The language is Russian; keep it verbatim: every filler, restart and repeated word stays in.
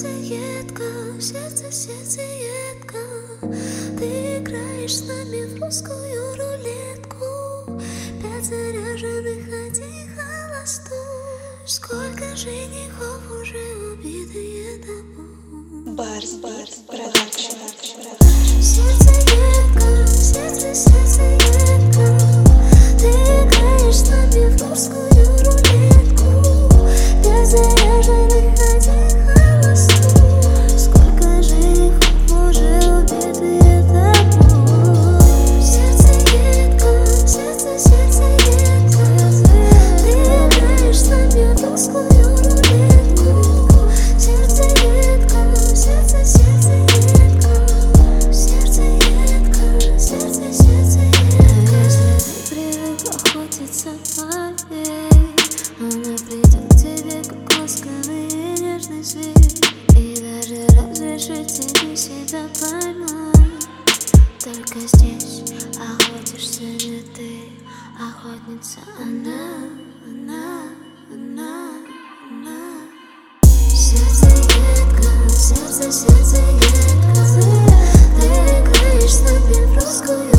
сердце едко, сердце, сердце едко. Ты играешь с нами в русскую рулетку. Пять заряженных, один холостой. Сколько женихов уже убитые тобой. Барс, Барс, продакшн. Сердце едко, сердце, сердце едко. Ты играешь с нами в русскую рулетку. Пять заряженных, один холостой. Сколько женихов уже убитые тобой. Сердце едко, сердце, сердце едко. Ты играешь с нами в русскую рулетку. Сердце едко, сердце, сердце едко. Сердце едко, сердце, сердце едко. Если ты привык охотиться, поверь, она придет к тебе, как ласковый и нежный зверь, и даже разрешит тебе себя поймать. Только здесь охотишься не ты, охотница она, она, она, она. Сердце едко, сердце, сердце едко. Ты играешь с нами в русскую